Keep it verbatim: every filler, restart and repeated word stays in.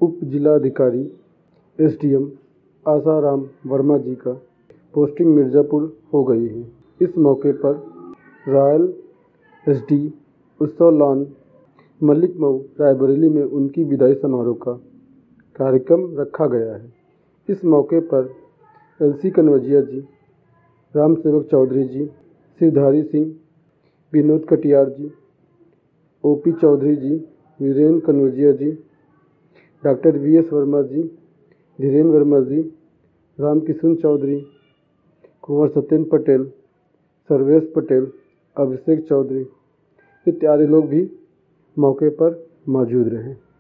उप जिलाधिकारी S D M Asaram Verma ji का पोस्टिंग मिर्ज़ापुर हो गई है। इस मौके पर Royal S D Utsav lawn Malik Mau Raebareli में उनकी विदाई समारोह का कार्यक्रम रखा गया है। इस मौके पर L C कन्वजिया ji, Ram Sewak Chaudhary ji, Shivdhari Singh, Vinod Katiyar ji, O P Chaudhary ji, Virendra Kanaujia ji, doctor V S Verma ji, Dhirendra Verma ji, Ramkishan Chaudhary, Kunwar Satyendra Patel, Sarvesh Patel, Abhishek Chaudhary इत्यादि लोग भी मौके पर मौजूद रहे।